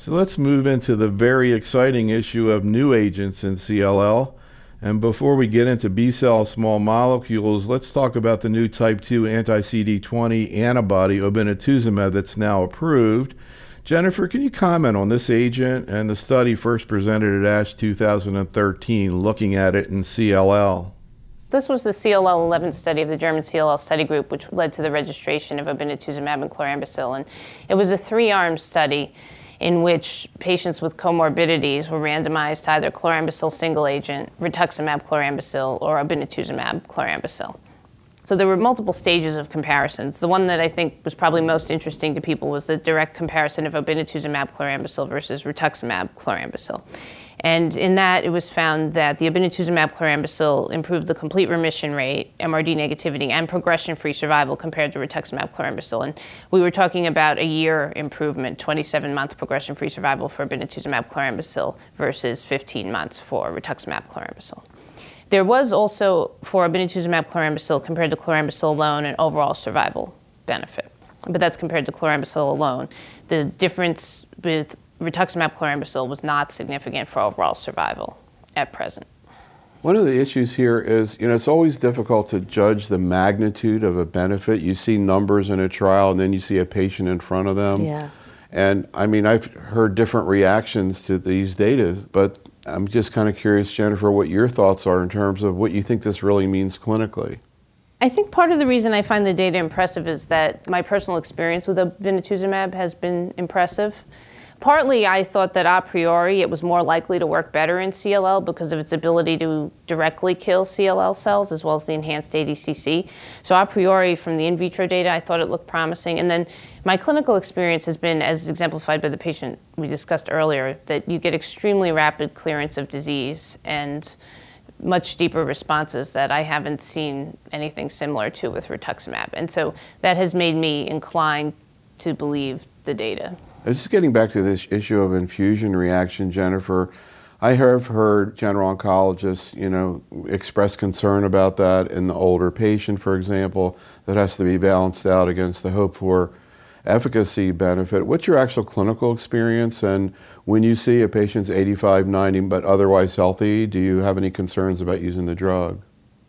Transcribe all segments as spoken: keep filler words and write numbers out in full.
So let's move into the very exciting issue of new agents in C L L. And before we get into B-cell small molecules, let's talk about the new type two anti-C D twenty antibody, obinutuzumab, that's now approved. Jennifer, can you comment on this agent and the study first presented at ASH two thousand thirteen, looking at it in C L L? This was the C L L eleven study of the German C L L study group, which led to the registration of obinutuzumab and chlorambucil. And it was a three-arm study in which patients with comorbidities were randomized to either chlorambucil single agent, rituximab chlorambucil, or obinutuzumab chlorambucil. So there were multiple stages of comparisons. The one that I think was probably most interesting to people was the direct comparison of obinutuzumab chlorambucil versus rituximab chlorambucil. And in that, it was found that the obinutuzumab chlorambucil improved the complete remission rate, M R D negativity, and progression-free survival compared to rituximab chlorambucil. And we were talking about a year improvement, twenty-seven month progression-free survival for obinutuzumab chlorambucil versus fifteen months for rituximab chlorambucil. There was also, for obinutuzumab chlorambucil compared to chlorambucil alone, an overall survival benefit. But that's compared to chlorambucil alone. The difference with rituximab chlorambucil was not significant for overall survival at present. One of the issues here is, you know, it's always difficult to judge the magnitude of a benefit. You see numbers in a trial and then you see a patient in front of them. Yeah. And I mean, I've heard different reactions to these data, but I'm just kind of curious, Jennifer, what your thoughts are in terms of what you think this really means clinically. I think part of the reason I find the data impressive is that my personal experience with obinutuzumab has been impressive. Partly, I thought that a priori it was more likely to work better in C L L because of its ability to directly kill C L L cells as well as the enhanced A D C C. So a priori, from the in vitro data, I thought it looked promising. And then my clinical experience has been, as exemplified by the patient we discussed earlier, that you get extremely rapid clearance of disease and much deeper responses that I haven't seen anything similar to with rituximab. And so that has made me inclined to believe the data. Just getting back to this issue of infusion reaction, Jennifer, I have heard general oncologists, you know, express concern about that in the older patient, for example, that has to be balanced out against the hope for efficacy benefit. What's your actual clinical experience? And when you see a patient's eighty-five, ninety, but otherwise healthy, do you have any concerns about using the drug?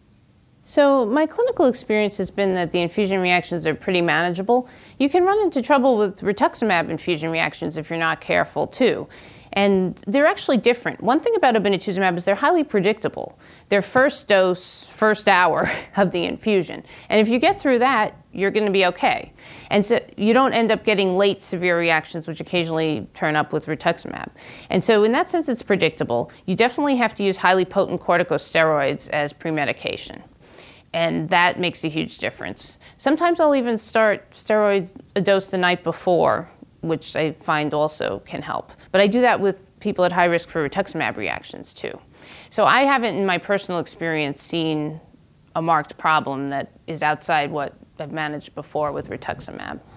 So my clinical experience has been that the infusion reactions are pretty manageable. You can run into trouble with rituximab infusion reactions if you're not careful too. And they're actually different. One thing about obinutuzumab is they're highly predictable. They're first dose, first hour of the infusion. And if you get through that, you're going to be okay. And so you don't end up getting late severe reactions, which occasionally turn up with rituximab. And so in that sense, it's predictable. You definitely have to use highly potent corticosteroids as premedication. And that makes a huge difference. Sometimes I'll even start steroids a dose the night before, which I find also can help. But I do that with people at high risk for rituximab reactions too. So I haven't, in my personal experience, seen a marked problem that is outside what I've managed before with rituximab.